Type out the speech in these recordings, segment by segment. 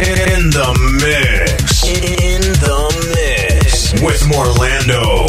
In the mix. In the mix. With Morlando.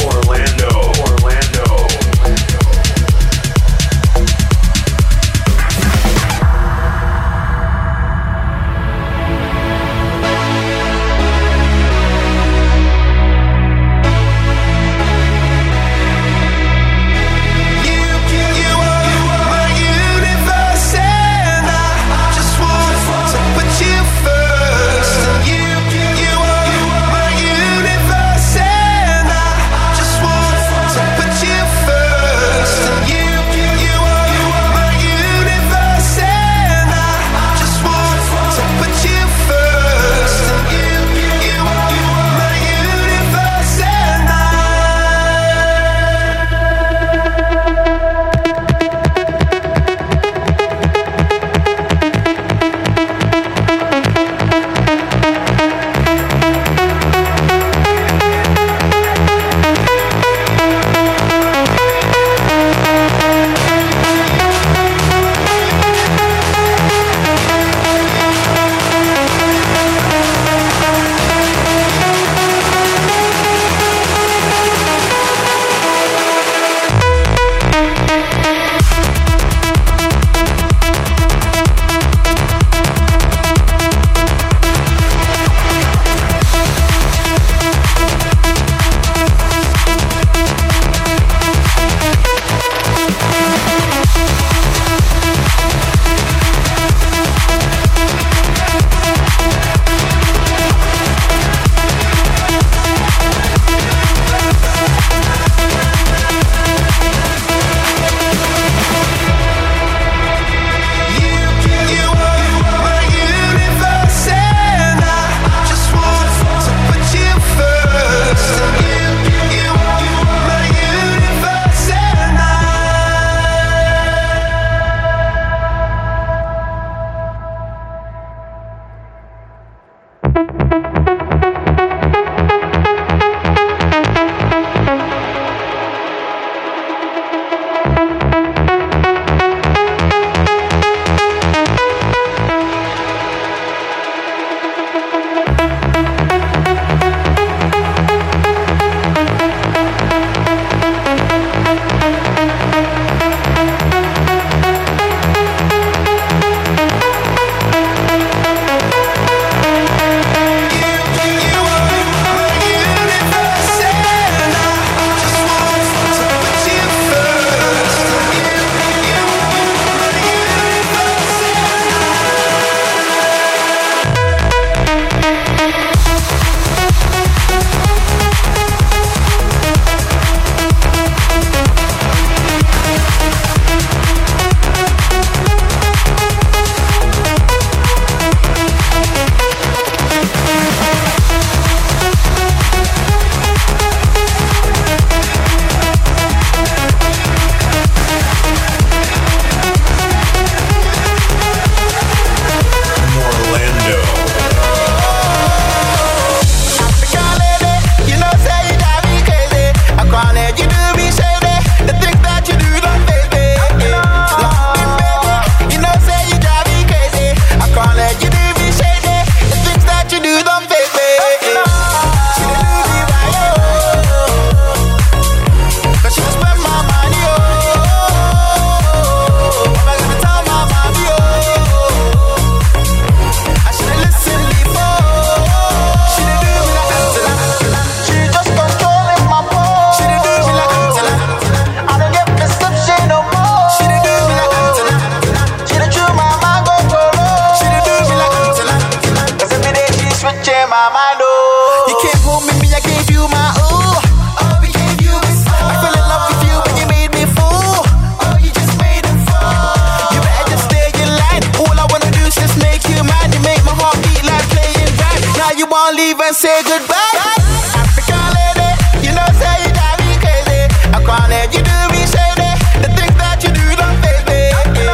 Say goodbye, African lady. You know, say you drive me crazy. I can't let you do me shady. The things that you do don't faze me.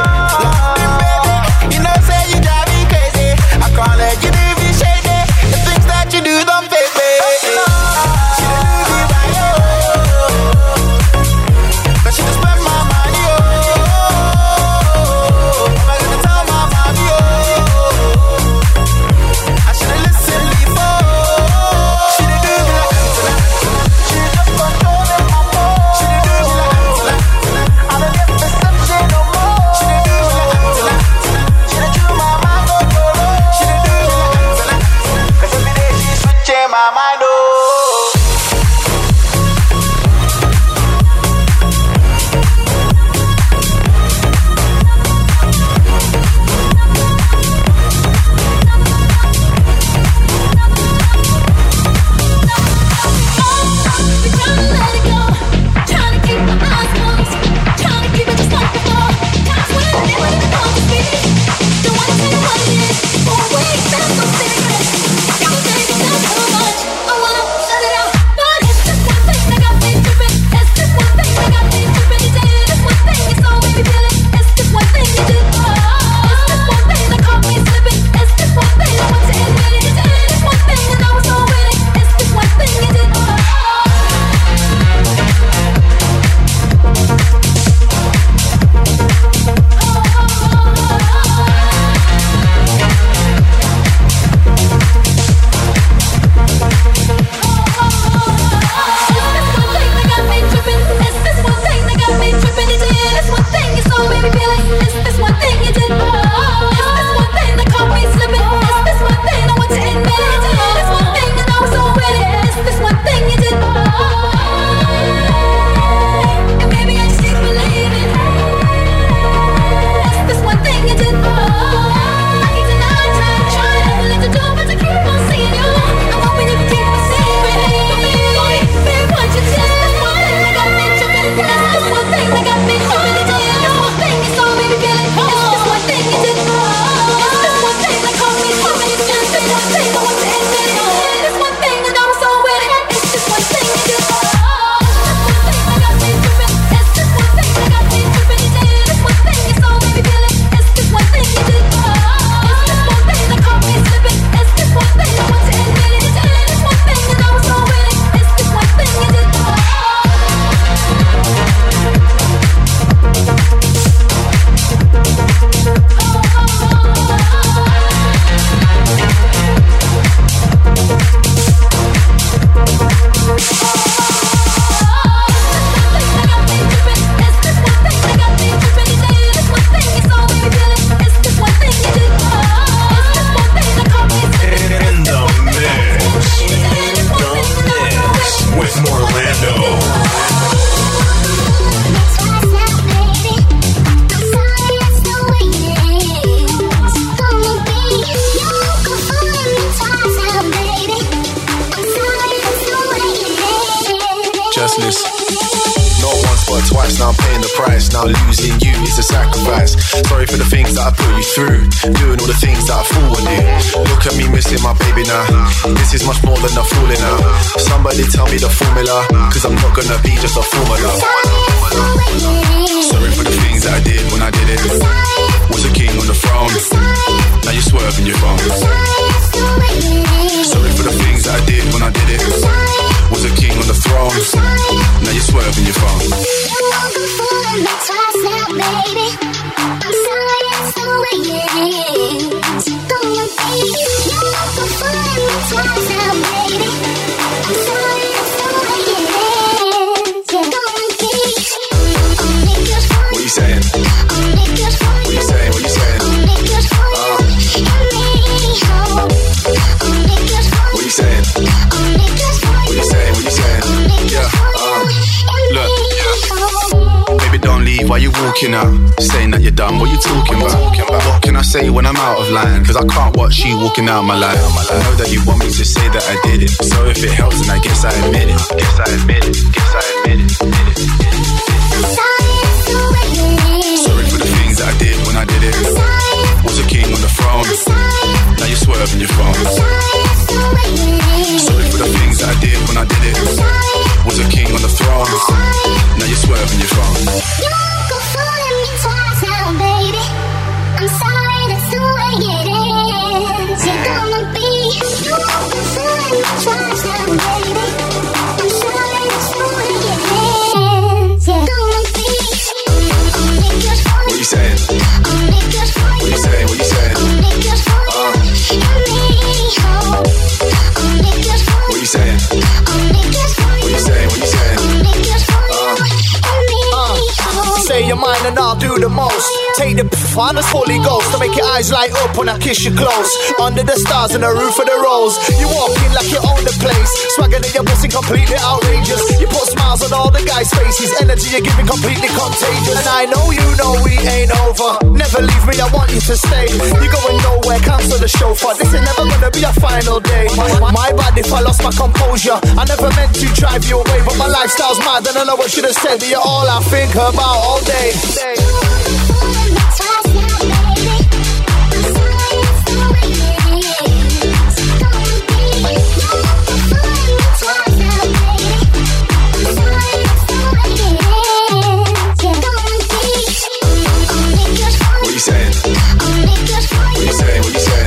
Baby, you know, say you drive me crazy. I can't let you do me shady. The things that you do don't faze me. She don't lose me by you, but she just spend my money. Am I gonna tell my mommy? I twice. Now losing you is a sacrifice. Sorry for the things that I put you through, doing all the things that I fool with you. Look at me missing my baby now. This is much more than a fooling now. Somebody tell me the formula, cause I'm not gonna be just a formula. Sorry for the things that I did when I did it. Was a king on the throne, now you're swerving your phone. Sorry for the things that I did when I did it. Was a king on the throne, now you're swerving your phone. You won't go fooling me twice now, baby. I'm sorry, that's the way it is. Gonna be. You won't go fooling me twice now, baby. I'm sorry, that's the way it is. Gonna be. Only good for you. What you saying? Only good for you. What you saying? What you saying? Only good for you. And me, oh. Only good for you. What you saying? Only good for you. What you saying? What you saying? Yeah. Look. Baby, don't leave while you're walking out. Saying that you're done, what you talking about? What can I say when I'm out of line? Cause I can't watch you walking out my life. I know that you want me to say that I did it. So if it helps, then I guess I admit it. Guess I admit it. Guess I admit it. Sorry for the things that I did when I did it. Was a king on the throne, now you're swerving your phone. Sorry for the things that I did when I did it. Was a king on the throne, now you're swerving your phone. You won't go fooling me twice now, baby. I'm sorry, that's the way it is. You're gonna be. You won't go fooling me twice now, baby. I'm sorry, that's the way it is. You're gonna be. Only good for you. What you saying? Only good for you. What you saying? What you saying? Only good for you. And me, oh. Only good for you. What you saying? Only good for you. What you saying? What you saying? Only good for you. And me, oh. Say your mind and I'll do the most. Take the on the Holy Ghost to make your eyes light up when I kiss you close. Under the stars and the roof of the rose. You walk in like you own the place. Swagging in your pussy completely outrageous. You put smiles on all the guys' faces. Energy you're giving completely contagious. And I know you know we ain't over. Never leave me, I want you to stay. You going nowhere, cancel the chauffeur. This ain't never gonna be a final day. My bad if I lost my composure. I never meant to drive you away, but my lifestyle's mad and I know I should have said that you're all I think about all day. What you saying? What you saying? What you saying?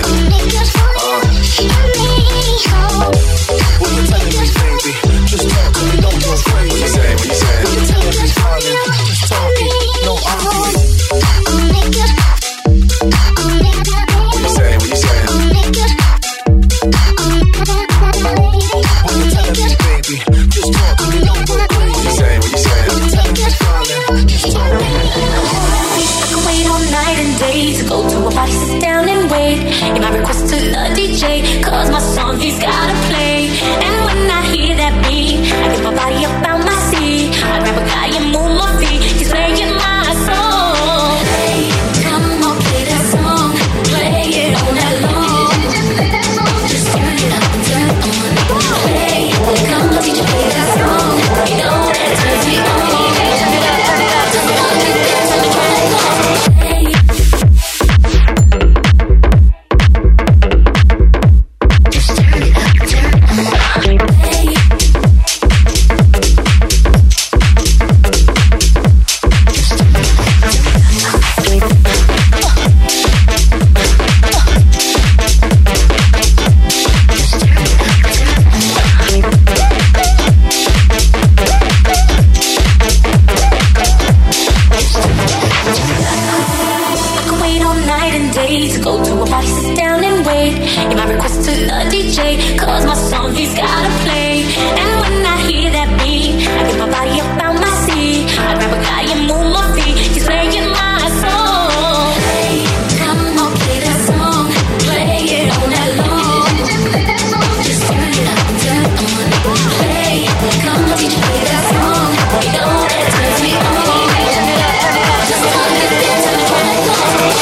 What you telling me, baby? Just talk to me, don't go crazy. What you saying? What you saying? What you telling me, darling? Just talking, no arguing. What you saying? What you saying? What you telling me, baby? Just talk to me, don't go crazy. What you saying? What you saying? What you telling me, darling? Just talking. I can wait all night and day to go to a party, sit down and wait. Give my request to the DJ, cause my song he's gotta play. And when I hear that beat, I get my body up out my seat. I grab a guy and move my feet, he's playing my song. Hey, come on, play that song, play it all night long. Just turn it up and turn it on. Hey, come on, DJ, play that song, you know that turns me on. To go to a party, sit down and wait. Give my request to the DJ, cause my song he's gotta play. And when I hear that beat, I get my body up out my seat. I grab a guy and move my feet, he's playing my song. Hey, come on, play that song, play it all night long. Just turn it up and turn it on. Hey, come on, DJ, play that song, you know that turns me on. Just wanna get there to the track.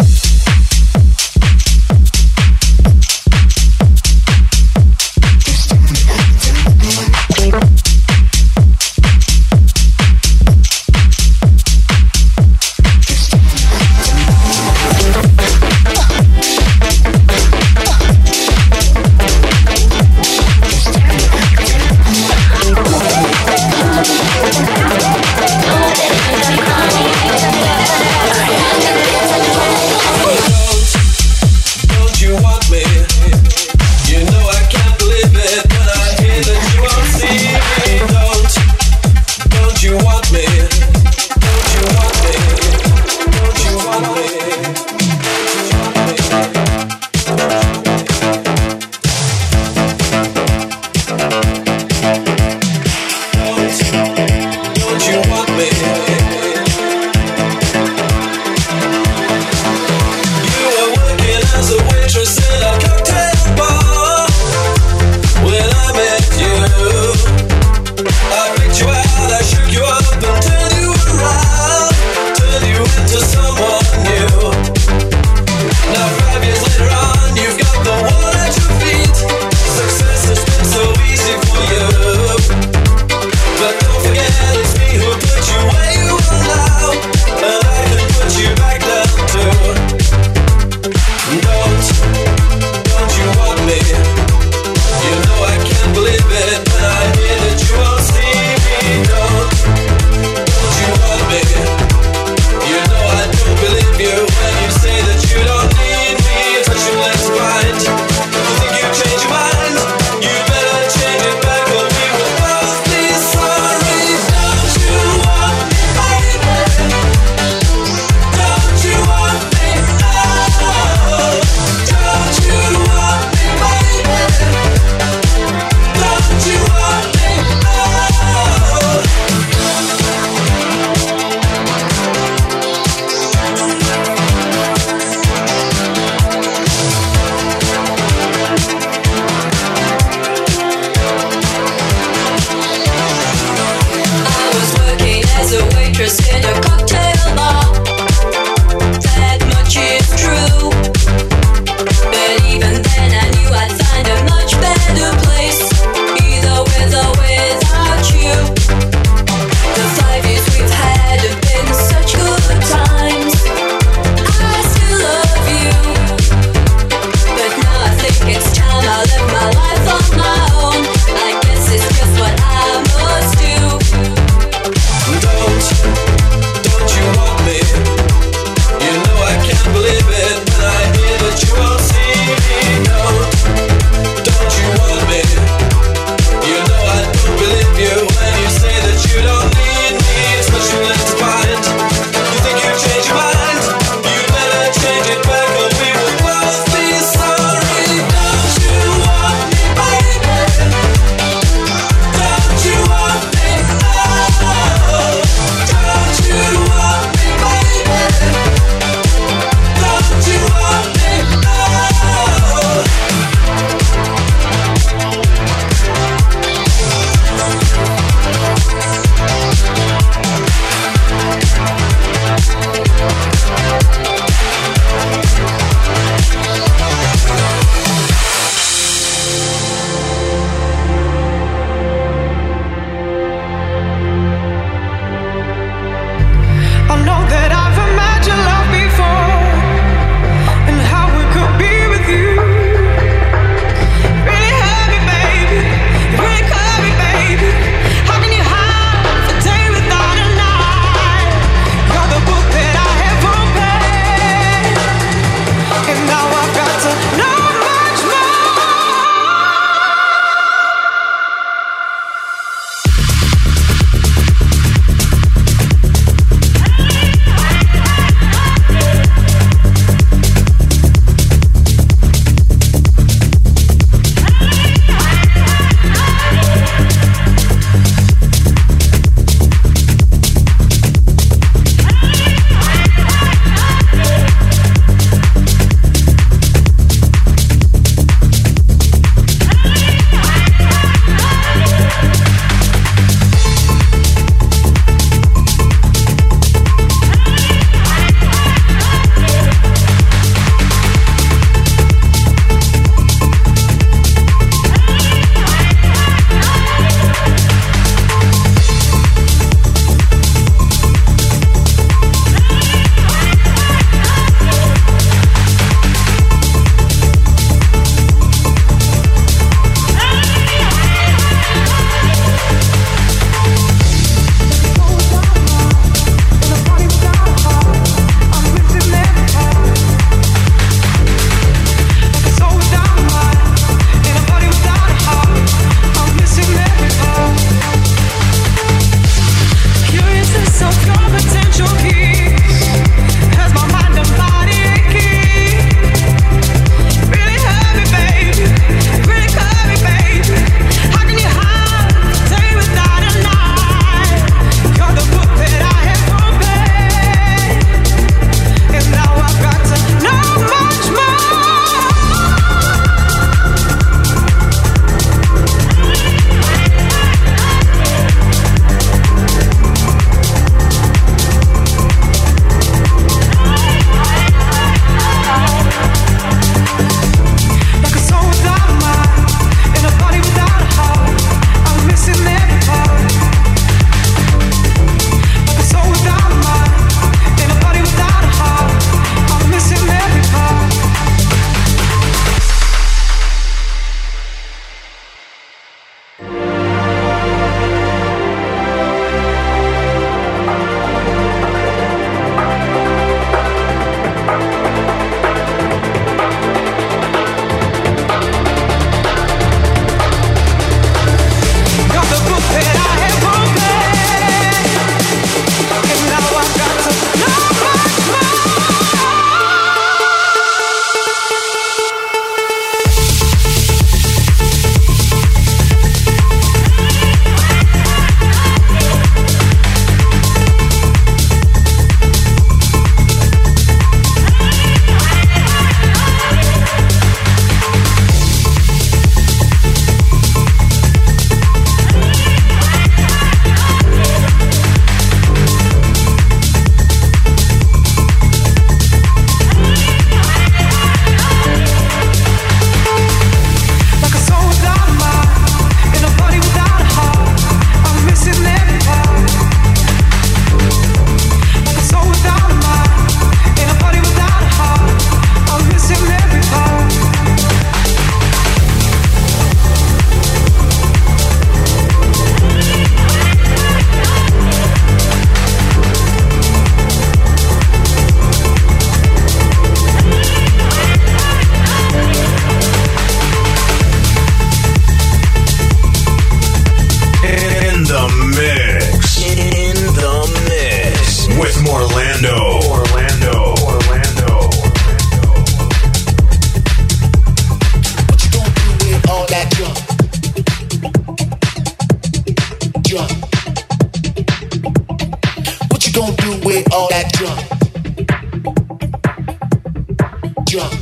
junk?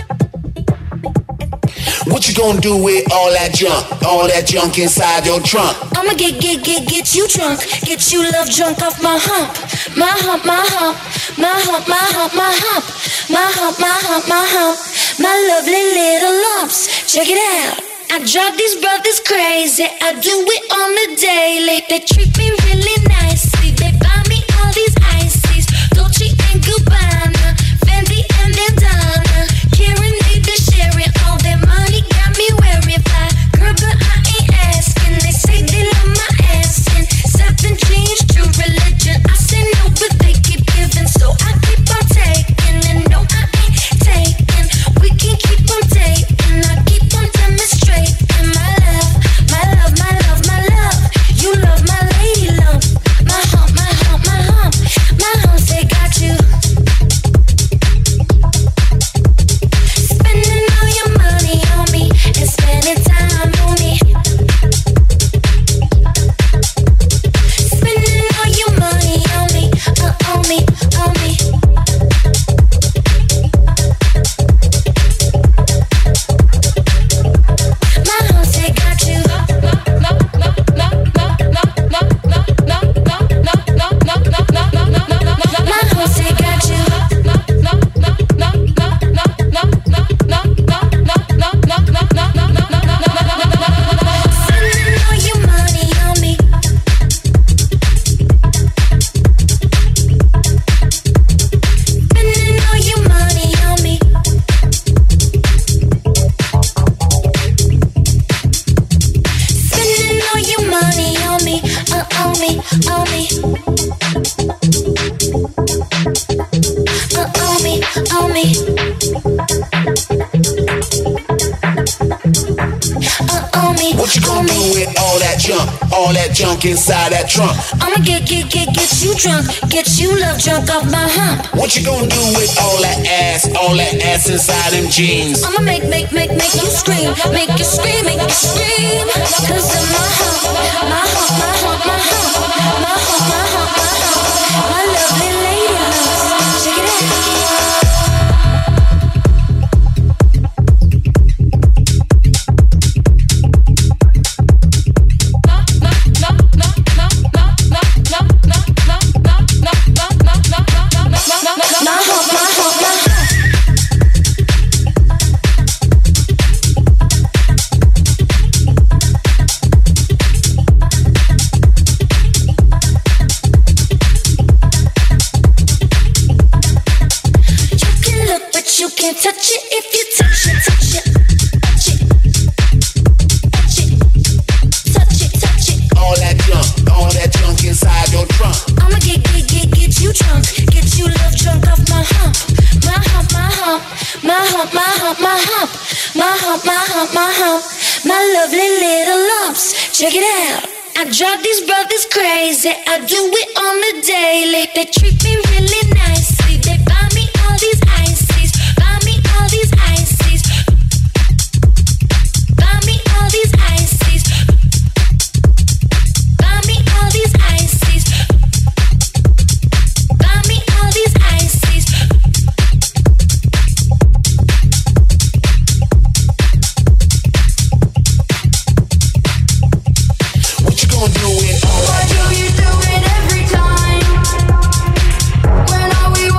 What you gonna do with all that junk inside your trunk? I'ma get you drunk, get you love drunk off my hump, my hump, my hump, my hump, my hump, my hump, my hump, my hump, my hump, my lovely little lumps. Check it out. I drive these brothers crazy. I do it on the daily. They treat me really nicely. They buy me all these ices, Dolce and Gabbana, Fendi and Bandana, Karen made the sharing. All their money got me wearing fly. Girl, but I ain't asking. They say they love my ass and 17's true religion. I say no, but they keep giving, so I keep on taking. And no, I ain't taking. We can keep on taking. I keep on demonstrating my love, my love, my love, my love. You love my lady lump, my hump, my hump, my hump, my hump. They got you. Spending all your money on me and spending time on me. Spending all your money on me, on me, on me. My hump, they got you. My hump, they got you. Spending all your money on me. Spending all your money on me. Spending all your money on me, on me, on me. On me, on me. On me. What you gonna do with all that junk inside that trunk? I'ma get you drunk, get you love drunk off my hump. What you gonna do with all that ass inside them jeans? I'ma make you scream, make you scream, make you scream. Cause of my hump, my hump, my hump, my hump, my hump, my hump, my hump, my lovely lady lumps. Check it out. My hump, my hump, my hump. You can look, but you can't touch it. If you touch it, touch it, touch it, touch it, touch it, touch it. All that junk inside your trunk. I'ma get you drunk, get you love drunk off my hump, my hump, my hump, my hump, my hump, my hump, my hump, my hump, my hump, my lovely little lumps. Check it out. I drive these brothers crazy. I do it on the daily. They treat me really nicely. They buy me all these ices, buy me all these ices, buy me all these ices, buy me all these ices. Buy me all these ices. What you gonna do with all Why that do junk? you do it every time? When are we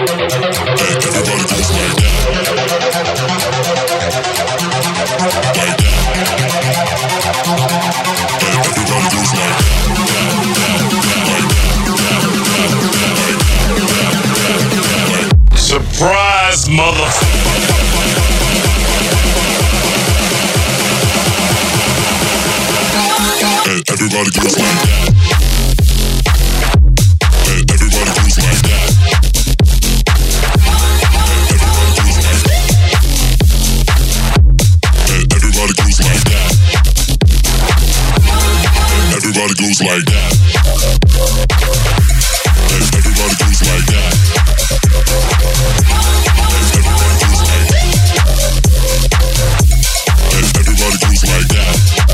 Surprise, motherfucker. Everybody goes like that. Everybody goes like that. Everybody goes like that. Everybody goes like that. Everybody goes like that. Everybody goes like that.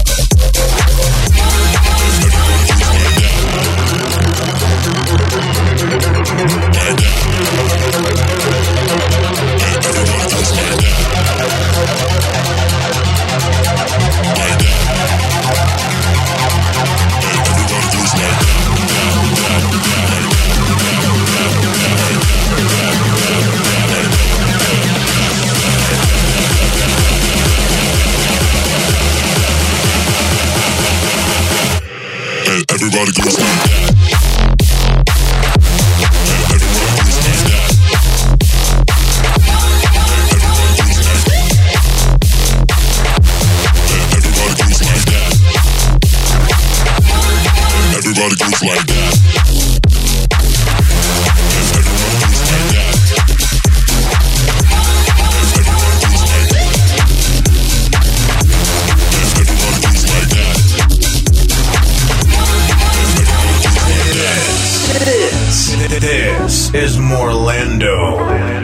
Everybody goes like that. Everybody goes like that. This is Morlando.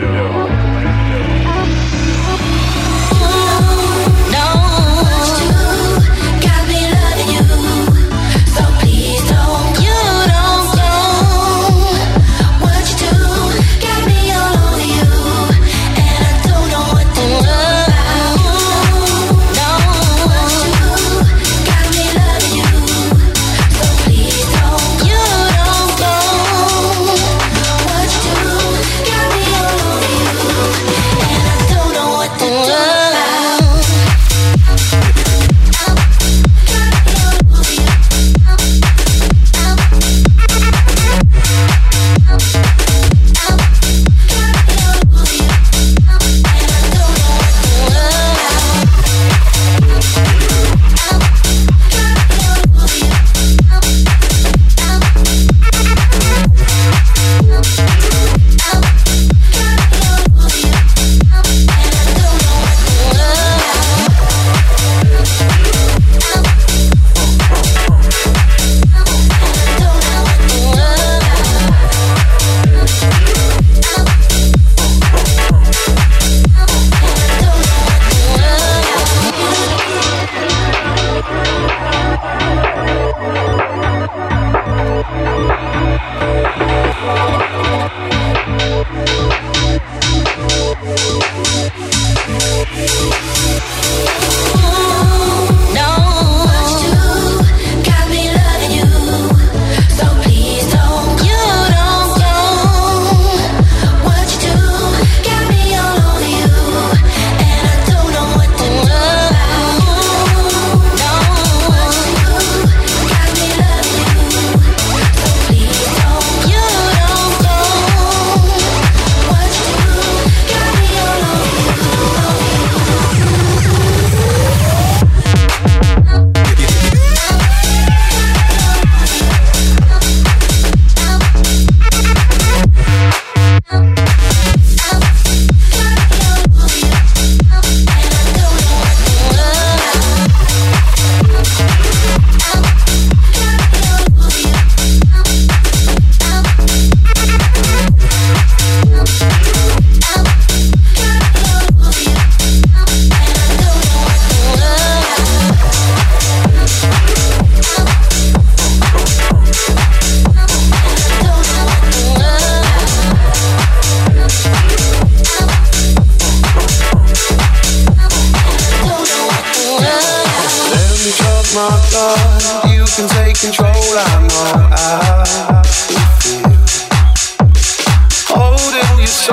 my thought. You can take control, I know I feel. Holding you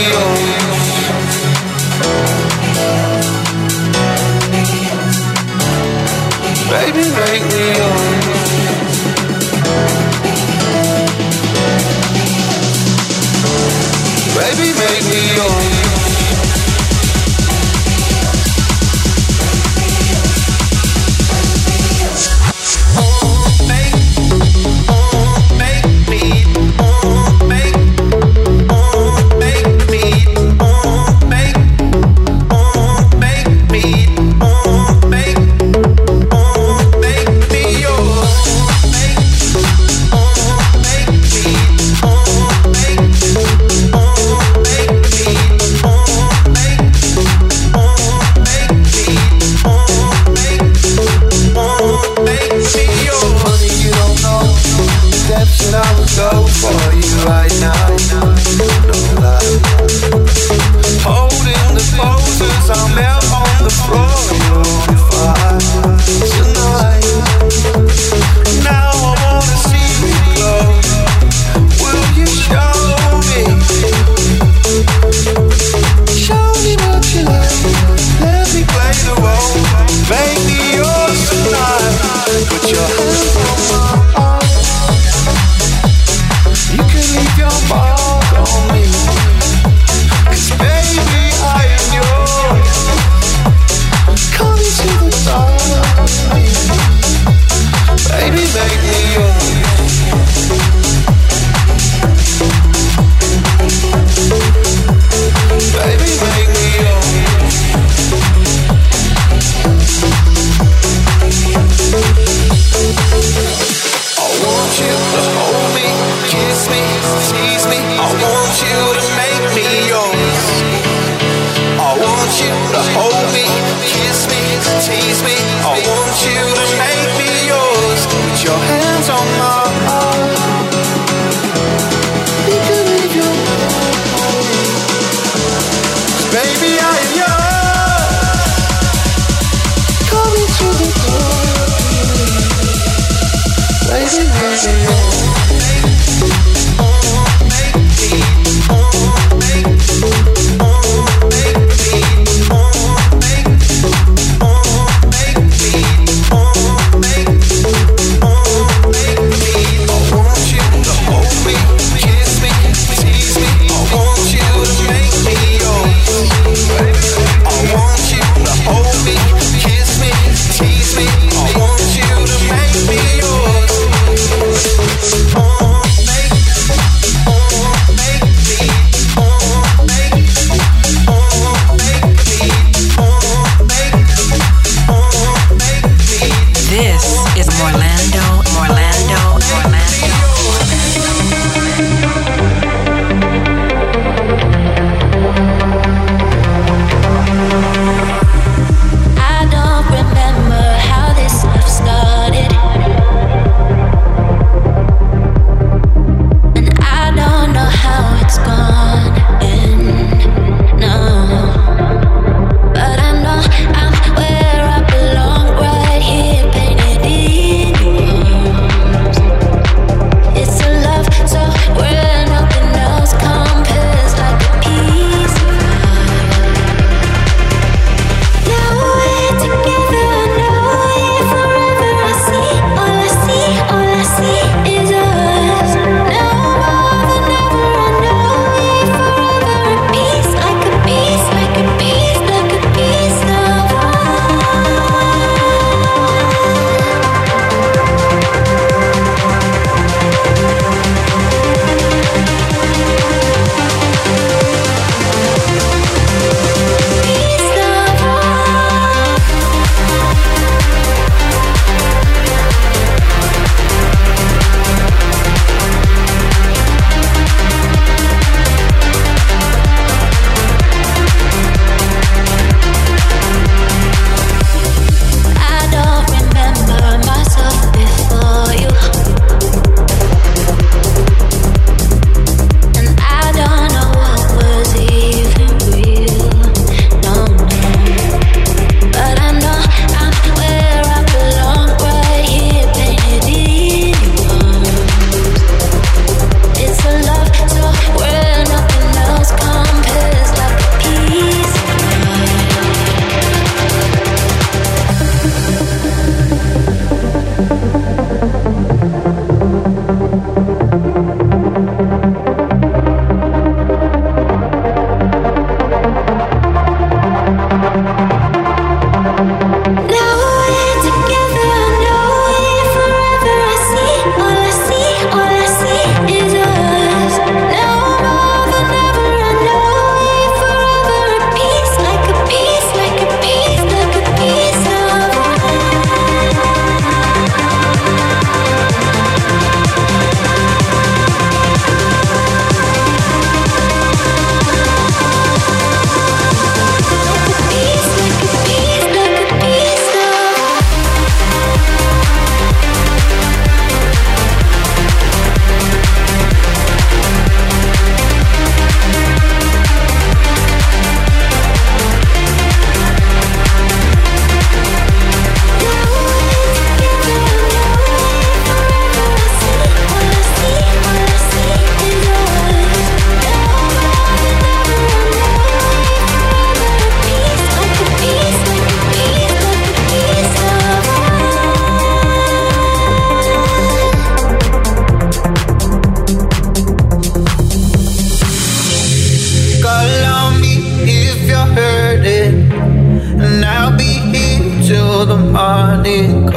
Baby, make me yours. Baby, make me yours.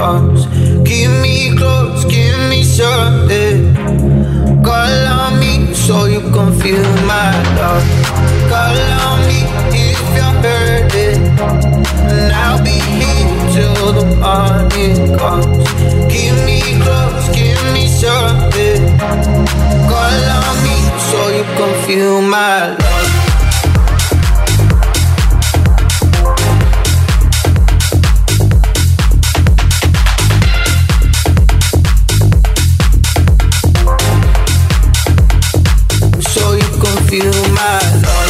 comes. Keep me close, give me something. Call on me so you can feel my love. Call on me if you're hurting, and I'll be here till the morning comes. Keep me close, give me something. Call on me so you can feel my love. Feel my love.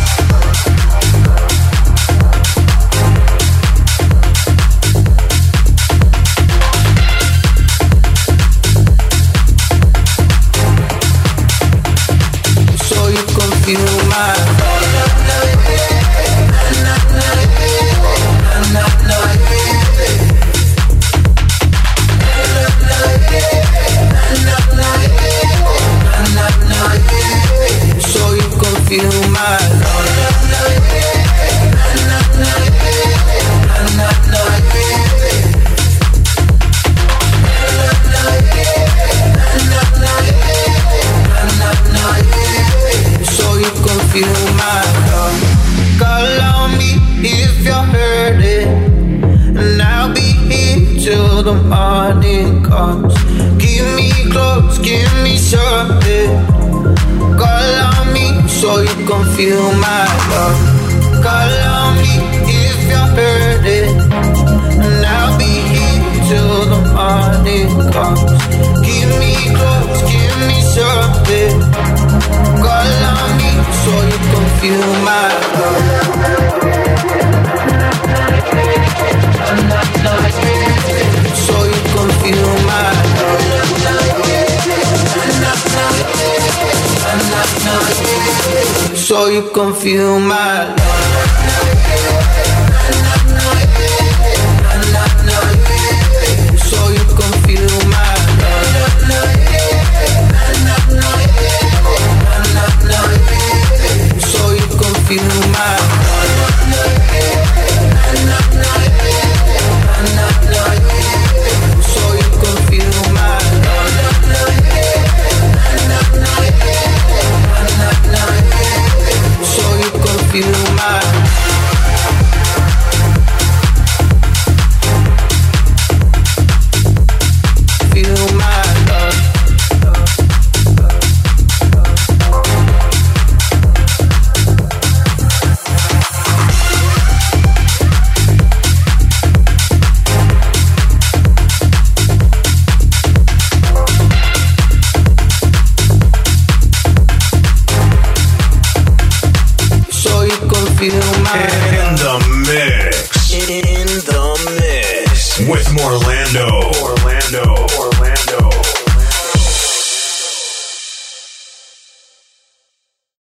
So you can feel my feel my love. So you can feel my love. Call on me if you're hurting, and I'll be here till the morning comes. Keep me close, give me something. Call on me so you can feel my love. Call on me if you're hurting, and I'll be here till the morning comes. Keep me close, give me something. Call on me so you can feel my love. So you can feel my love. So you can feel my love. So you can feel my love. So you can feel my So you can feel my So you can feel my feel my love. Feel my in the mix. In the mix with Morlando.